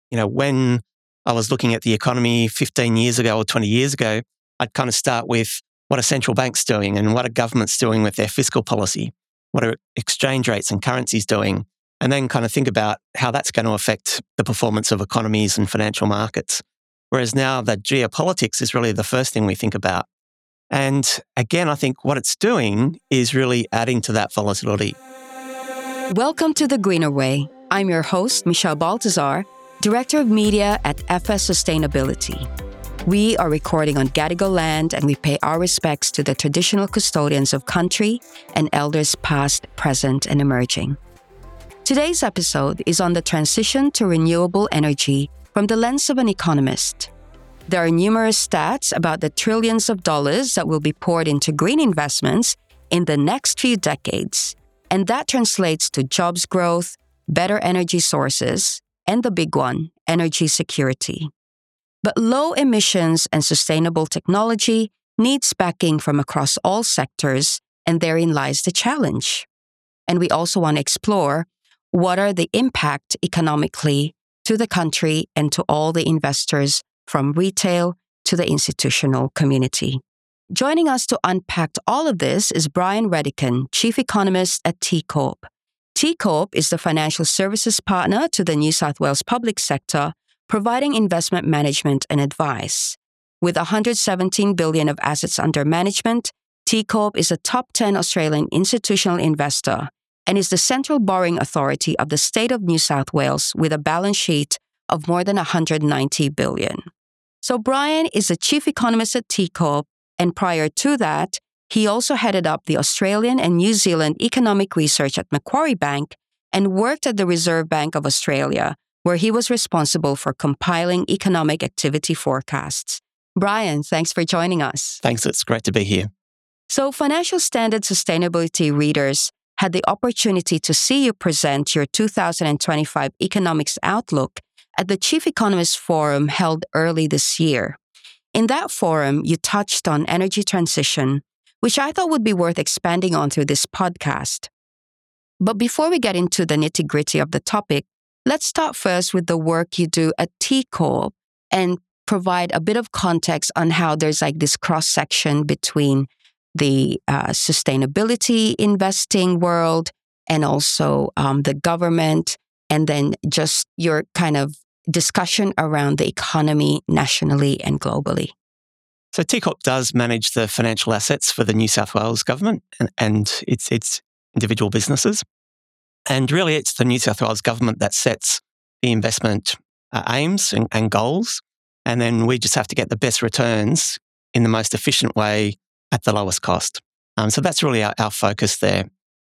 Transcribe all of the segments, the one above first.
When I was looking at the economy 15 years ago or 20 years ago, I'd kind of start with what a central bank's doing and what a government's doing with their fiscal policy, what are exchange rates and currencies doing, and then kind of think about how that's going to affect the performance of economies and financial markets. Whereas now the geopolitics is really the first thing we think about. And again, I think what it's doing is really adding to that volatility. Welcome to The Greener Way. I'm your host, Michelle Baltazar, Director of Media at FS Sustainability. We are recording on Gadigal land, and we pay our respects to the traditional custodians of country and elders past, present, and emerging. Today's episode is on the transition to renewable energy from the lens of an economist. There are numerous stats about the trillions of dollars that will be poured into green investments in the next few decades, and that translates to jobs growth, better energy sources, and the big one, energy security. But low emissions and sustainable technology needs backing from across all sectors, and therein lies the challenge. And we also want to explore what are the impact economically to the country and to all the investors from retail to the institutional community. Joining us to unpack all of this is Brian Redican, Chief Economist at TCorp. TCorp is the financial services partner to the New South Wales public sector, providing investment management and advice. With $117 billion of assets under management, TCorp is a top 10 Australian institutional investor and is the central borrowing authority of the state of New South Wales with a balance sheet of more than $190 billion. So Brian is the chief economist at TCorp, and prior to that, he also headed up the Australian and New Zealand economic research at Macquarie Bank and worked at the Reserve Bank of Australia, where he was responsible for compiling economic activity forecasts. Brian, thanks for joining us. Thanks, it's great to be here. So Financial Standard Sustainability readers had the opportunity to see you present your 2025 Economics Outlook at the Chief Economist Forum held early this year. In that forum, you touched on energy transition, which I thought would be worth expanding on through this podcast. But before we get into the nitty-gritty of the topic, let's start first with the work you do at TCorp and provide a bit of context on how there's like this cross-section between the sustainability investing world and also the government, and then just your kind of discussion around the economy nationally and globally. So TCorp does manage the financial assets for the New South Wales government and its individual businesses. And really, it's the New South Wales government that sets the investment aims and goals. And then we just have to get the best returns in the most efficient way at the lowest cost. So that's really our focus there.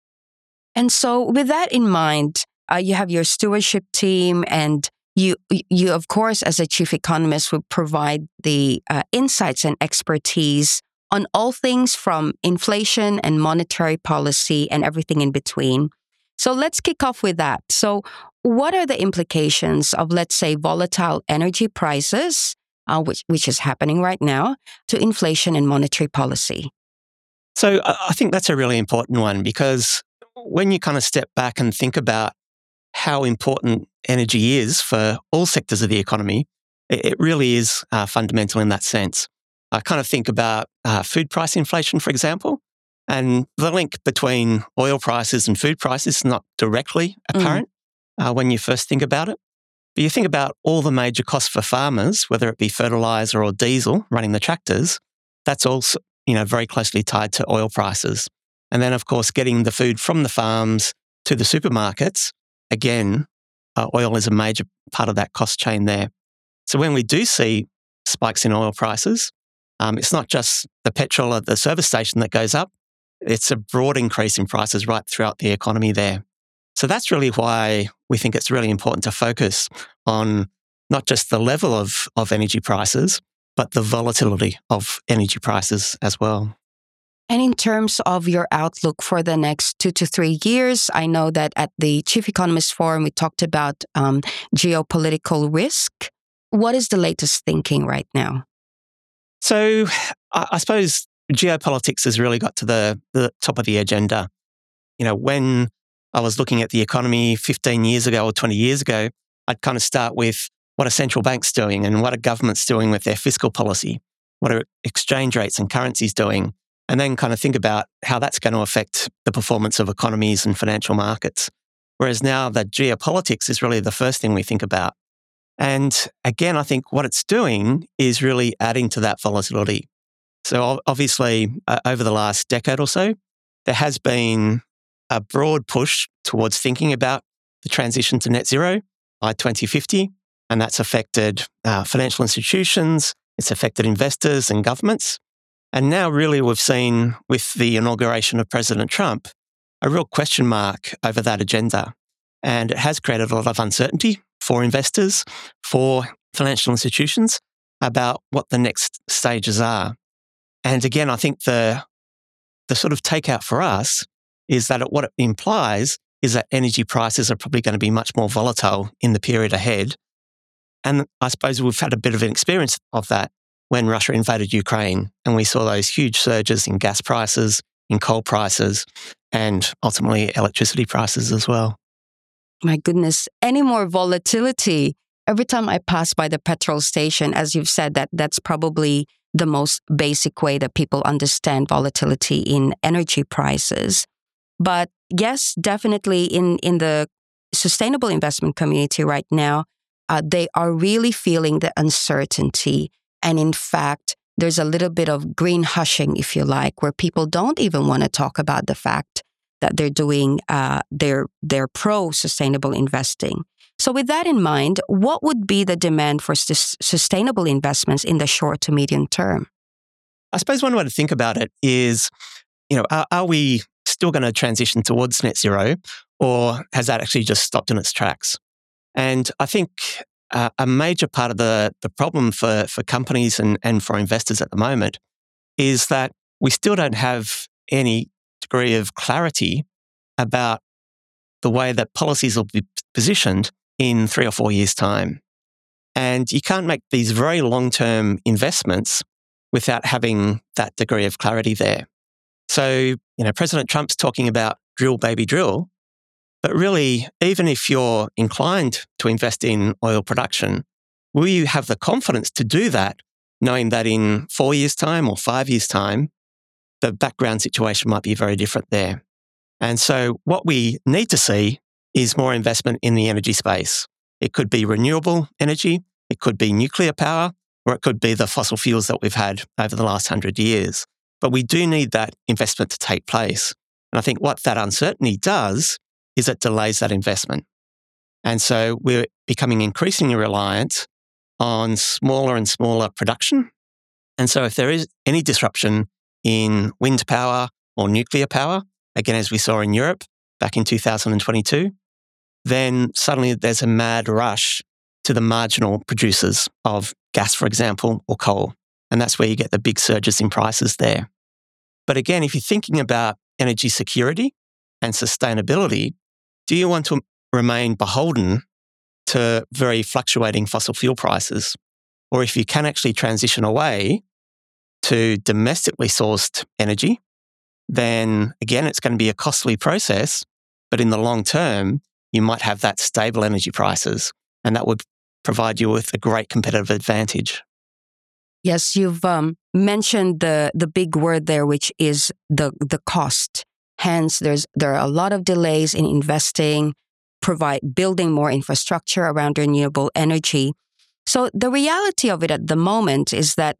And so with that in mind, you have your stewardship team, and you of course, as a chief economist, would provide the insights and expertise on all things from inflation and monetary policy and everything in between. So let's kick off with that. So what are the implications of, let's say, volatile energy prices, which is happening right now, to inflation and monetary policy? So I think that's a really important one, because when you kind of step back and think about how important energy is for all sectors of the economy, it really is fundamental in that sense. I kind of think about food price inflation, for example, and the link between oil prices and food prices is not directly apparent when you first think about it. But you think about all the major costs for farmers, whether it be fertilizer or diesel running the tractors, that's also very closely tied to oil prices. And then, of course, getting the food from the farms to the supermarkets, again, oil is a major part of that cost chain there. So when we do see spikes in oil prices, it's not just the petrol at the service station that goes up, it's a broad increase in prices right throughout the economy there. So that's really why we think it's really important to focus on not just the level of energy prices, but the volatility of energy prices as well. And in terms of your outlook for the next 2 to 3 years, I know that at the Chief Economist Forum, we talked about geopolitical risk. What is the latest thinking right now? So I suppose geopolitics has really got to the top of the agenda. When I was looking at the economy 15 years ago or 20 years ago, I'd kind of start with what are central banks doing and what are governments doing with their fiscal policy? What are exchange rates and currencies doing? And then kind of think about how that's going to affect the performance of economies and financial markets. Whereas now the geopolitics is really the first thing we think about. And again, I think what it's doing is really adding to that volatility. So obviously, over the last decade or so, there has been a broad push towards thinking about the transition to net zero by 2050. And that's affected financial institutions, it's affected investors and governments. And now really we've seen with the inauguration of President Trump, a real question mark over that agenda. And it has created a lot of uncertainty for investors, for financial institutions about what the next stages are. And again, I think the sort of takeout for us is that what it implies is that energy prices are probably going to be much more volatile in the period ahead. And I suppose we've had a bit of an experience of that when Russia invaded Ukraine, and we saw those huge surges in gas prices, in coal prices, and ultimately electricity prices as well. My goodness, any more volatility? Every time I pass by the petrol station, as you've said, that's probably the most basic way that people understand volatility in energy prices. But yes, definitely in the sustainable investment community right now, they are really feeling the uncertainty. And in fact, there's a little bit of green hushing, if you like, where people don't even want to talk about the fact that they're doing their pro-sustainable investing. So with that in mind, what would be the demand for sustainable investments in the short to medium term? I suppose one way to think about it is, are we still going to transition towards net zero, or has that actually just stopped in its tracks? And I think a major part of the problem for companies and for investors at the moment is that we still don't have any degree of clarity about the way that policies will be positioned in 3 or 4 years' time. And you can't make these very long-term investments without having that degree of clarity there. So, President Trump's talking about drill, baby, drill. But really, even if you're inclined to invest in oil production, will you have the confidence to do that, knowing that in 4 years' time or 5 years' time, the background situation might be very different there? And so what we need to see is more investment in the energy space. It could be renewable energy, it could be nuclear power, or it could be the fossil fuels that we've had over the last 100 years. But we do need that investment to take place. And I think what that uncertainty does is it delays that investment. And so we're becoming increasingly reliant on smaller and smaller production. And so if there is any disruption in wind power or nuclear power, again, as we saw in Europe back in 2022, then suddenly there's a mad rush to the marginal producers of gas, for example, or coal. And that's where you get the big surges in prices there. But again, if you're thinking about energy security and sustainability, do you want to remain beholden to very fluctuating fossil fuel prices? Or if you can actually transition away to domestically sourced energy, then again, it's going to be a costly process, but in the long term, you might have that stable energy prices, and that would provide you with a great competitive advantage. Yes, you've mentioned the big word there, which is the cost. Hence, there are a lot of delays in investing, building more infrastructure around renewable energy. So the reality of it at the moment is that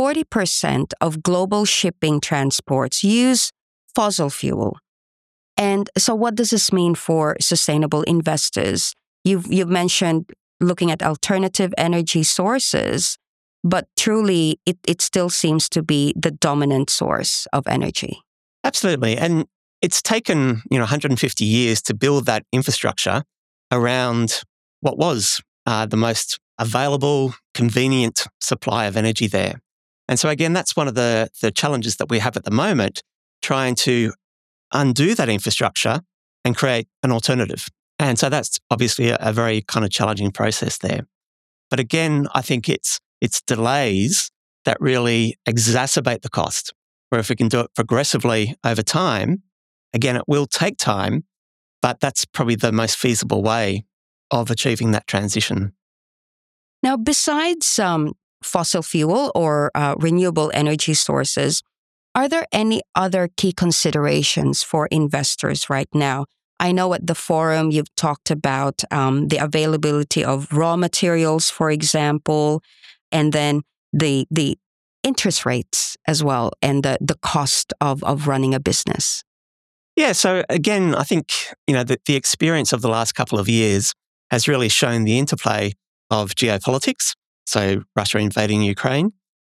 40% of global shipping transports use fossil fuel. And so what does this mean for sustainable investors? You've mentioned looking at alternative energy sources, but truly it still seems to be the dominant source of energy. Absolutely. And it's taken 150 years to build that infrastructure around what was the most available, convenient supply of energy there. And so again, that's one of the challenges that we have at the moment, trying to undo that infrastructure and create an alternative. And so that's obviously a very kind of challenging process there. But again, I think it's delays that really exacerbate the cost, where if we can do it progressively over time, again, it will take time, but that's probably the most feasible way of achieving that transition. Now, besides fossil fuel or renewable energy sources, are there any other key considerations for investors right now? I know at the forum you've talked about the availability of raw materials, for example, and then the interest rates as well, and the cost of running a business. Yeah, so again, I think the experience of the last couple of years has really shown the interplay of geopolitics, so Russia invading Ukraine,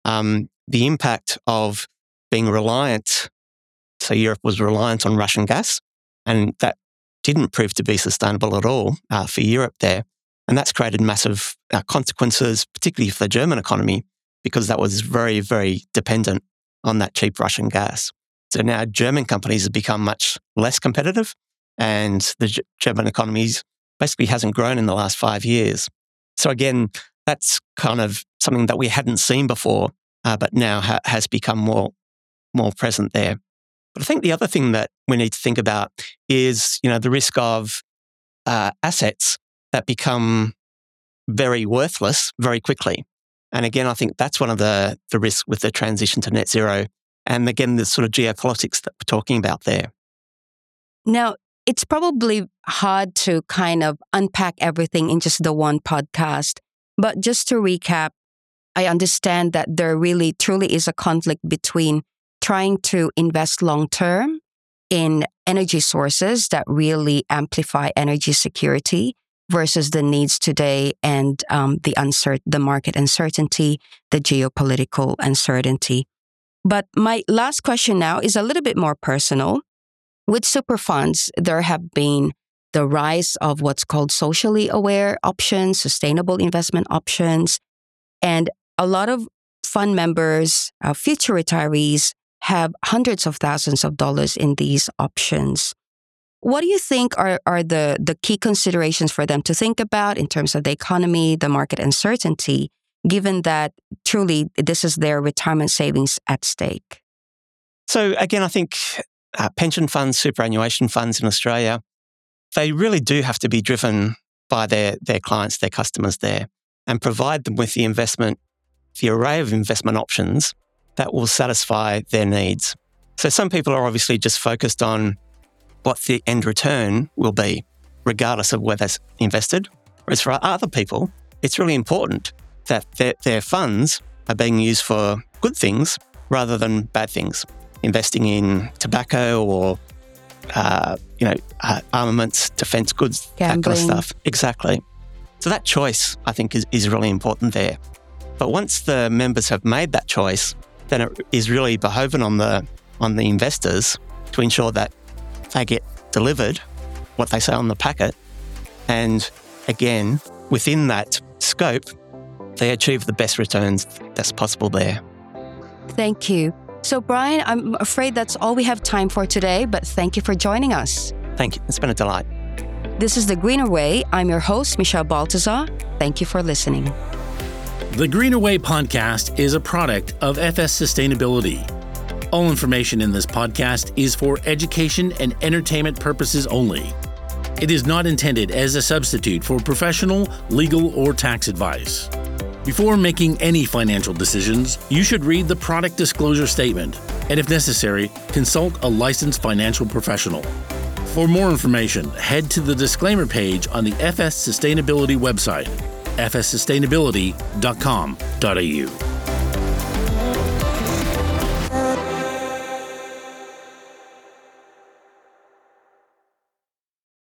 the impact of being reliant, so Europe was reliant on Russian gas, and that didn't prove to be sustainable at all for Europe there. And that's created massive consequences, particularly for the German economy, because that was very, very dependent on that cheap Russian gas. So now German companies have become much less competitive, and the German economy basically hasn't grown in the last 5 years. So again, that's kind of something that we hadn't seen before, but now has become more present there. But I think the other thing that we need to think about is, the risk of assets that become very worthless very quickly. And again, I think that's one of the risks with the transition to net zero. And again, the sort of geopolitics that we're talking about there. Now, it's probably hard to kind of unpack everything in just the one podcast. But just to recap, I understand that there really truly is a conflict between trying to invest long-term in energy sources that really amplify energy security versus the needs today and the market uncertainty, the geopolitical uncertainty. But my last question now is a little bit more personal. With super funds, there have been the rise of what's called socially aware options, sustainable investment options, and a lot of fund members, future retirees, have hundreds of thousands of dollars in these options. What do you think are the key considerations for them to think about in terms of the economy, the market uncertainty, given that truly this is their retirement savings at stake? So again, I think pension funds, superannuation funds in Australia, they really do have to be driven by their clients, their customers there, and provide them with the array of investment options that will satisfy their needs. So some people are obviously just focused on what the end return will be, regardless of whether it's invested. Whereas for other people, it's really important that their funds are being used for good things rather than bad things. Investing in tobacco or, armaments, defense goods, gambling. That kind of stuff. Exactly. So that choice, I think, is really important there. But once the members have made that choice, then it is really beholden on the investors to ensure that they get delivered what they say on the packet. And again, within that scope, they achieve the best returns that's possible there. Thank you. So, Brian, I'm afraid that's all we have time for today, but thank you for joining us. Thank you. It's been a delight. This is The Greener Way. I'm your host, Michelle Baltazar. Thank you for listening. The Greener Way podcast is a product of FS Sustainability. All information in this podcast is for education and entertainment purposes only. It is not intended as a substitute for professional, legal, or tax advice. Before making any financial decisions, you should read the product disclosure statement, and if necessary, consult a licensed financial professional. For more information, head to the disclaimer page on the FS Sustainability website, fssustainability.com.au.